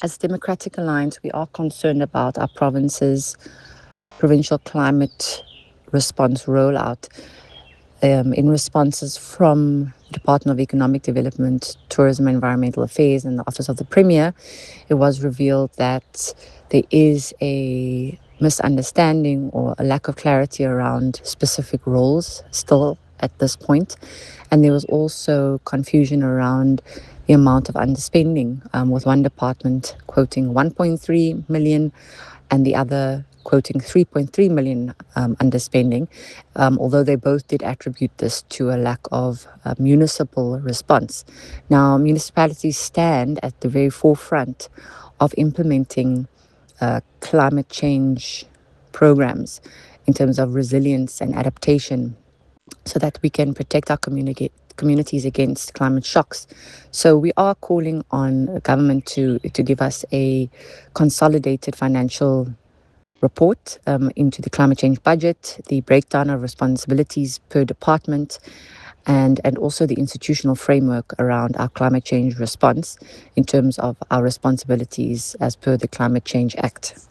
As Democratic Alliance, we are concerned about our province's provincial climate response rollout. In responses from the Department of Economic Development, Tourism and Environmental Affairs and the Office of the Premier, it was revealed that there is a misunderstanding or a lack of clarity around specific roles still at this point. And there was also confusion around the amount of underspending, with one department quoting 1.3 million and the other quoting 3.3 million underspending, although they both did attribute this to a lack of municipal response. Now, municipalities stand at the very forefront of implementing climate change programs in terms of resilience and adaptation so that we can protect our communities against climate shocks. So we are calling on government to give us a consolidated financial report into the climate change budget, the breakdown of responsibilities per department, and also the institutional framework around our climate change response in terms of our responsibilities as per the Climate Change Act.